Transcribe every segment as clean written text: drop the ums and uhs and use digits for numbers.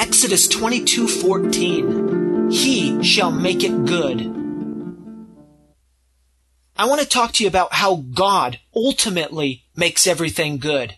Exodus 22:14. He shall make it good. I want to talk to you about how God ultimately makes everything good.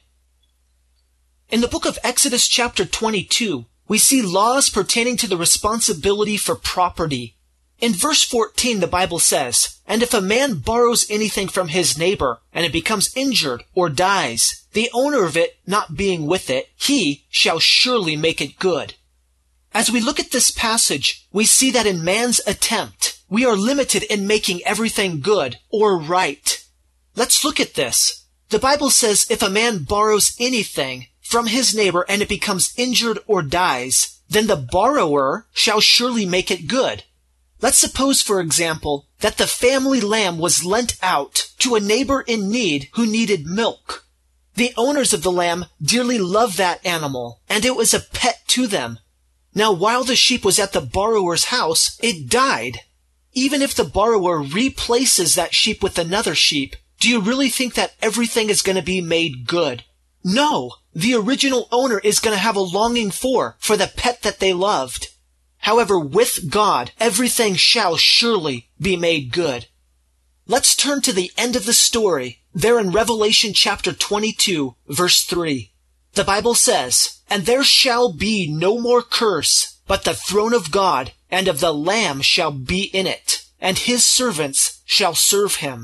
In the book of Exodus chapter 22, we see laws pertaining to the responsibility for property. In verse 14, the Bible says, "And if a man borrows anything from his neighbor, and it becomes injured or dies, the owner of it not being with it, he shall surely make it good." As we look at this passage, we see that in man's attempt, we are limited in making everything good or right. Let's look at this. The Bible says if a man borrows anything from his neighbor and it becomes injured or dies, then the borrower shall surely make it good. Let's suppose, for example, that the family lamb was lent out to a neighbor in need who needed milk. The owners of the lamb dearly loved that animal, and it was a pet to them. Now, while the sheep was at the borrower's house, it died. Even if the borrower replaces that sheep with another sheep, do you really think that everything is going to be made good? No, the original owner is going to have a longing for the pet that they loved. However, with God, everything shall surely be made good. Let's turn to the end of the story, there in Revelation chapter 22, verse 3. The Bible says, "And there shall be no more curse, but the throne of God and of the Lamb shall be in it, and his servants shall serve him."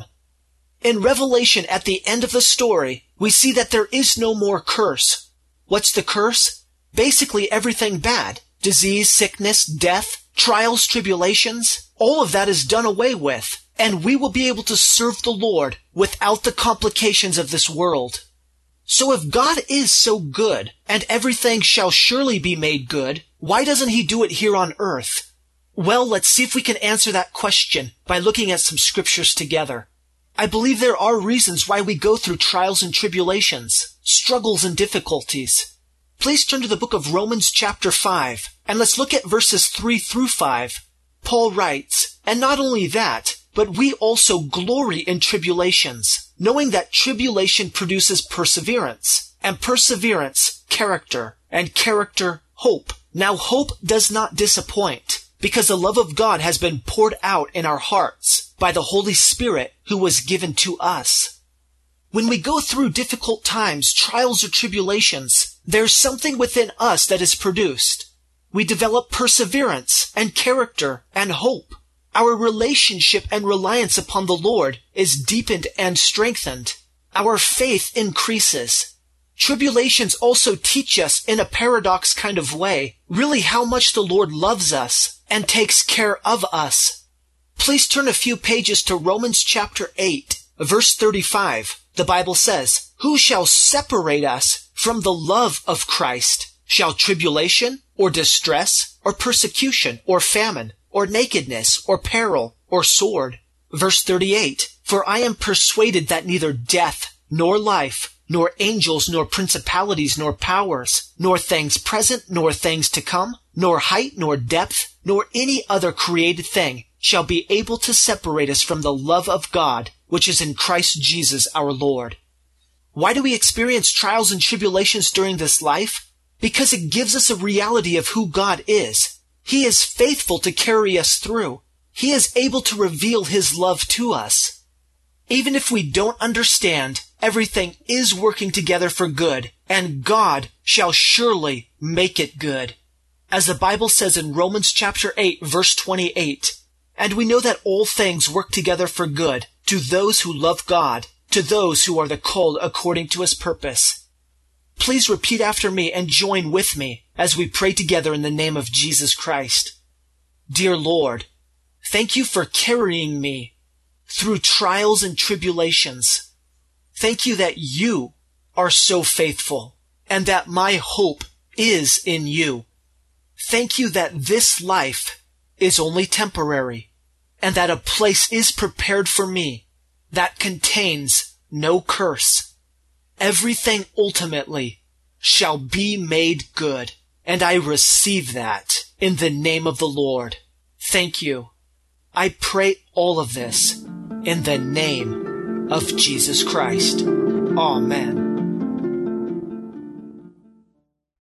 In Revelation, at the end of the story, we see that there is no more curse. What's the curse? Basically everything bad. Disease, sickness, death, trials, tribulations, all of that is done away with, and we will be able to serve the Lord without the complications of this world. So if God is so good, and everything shall surely be made good, why doesn't he do it here on earth? Well, let's see if we can answer that question by looking at some scriptures together. I believe there are reasons why we go through trials and tribulations, struggles and difficulties. Please turn to the book of Romans chapter 5, and let's look at verses 3 through 5. Paul writes, "And not only that, but we also glory in tribulations, knowing that tribulation produces perseverance, and perseverance, character, and character, hope. Now hope does not disappoint, because the love of God has been poured out in our hearts by the Holy Spirit who was given to us." When we go through difficult times, trials or tribulations, there's something within us that is produced. We develop perseverance and character and hope. Our relationship and reliance upon the Lord is deepened and strengthened. Our faith increases. Tribulations also teach us in a paradox kind of way, really how much the Lord loves us and takes care of us. Please turn a few pages to Romans chapter 8, verse 35. The Bible says, "Who shall separate us from the love of Christ? Shall tribulation, or distress, or persecution, or famine, or nakedness, or peril, or sword?" Verse 38, "For I am persuaded that neither death, nor life, nor angels, nor principalities, nor powers, nor things present, nor things to come, nor height, nor depth, nor any other created thing shall be able to separate us from the love of God, which is in Christ Jesus our Lord." Why do we experience trials and tribulations during this life? Because it gives us a reality of who God is. He is faithful to carry us through. He is able to reveal his love to us. Even if we don't understand, everything is working together for good, and God shall surely make it good. As the Bible says in Romans chapter 8, verse 28, "And we know that all things work together for good to those who love God, to those who are the called according to his purpose." Please repeat after me and join with me as we pray together in the name of Jesus Christ. Dear Lord, thank you for carrying me through trials and tribulations. Thank you that you are so faithful and that my hope is in you. Thank you that this life is only temporary and that a place is prepared for me that contains no curse. Everything ultimately shall be made good, and I receive that in the name of the Lord. Thank you. I pray all of this in the name of Jesus Christ. Amen.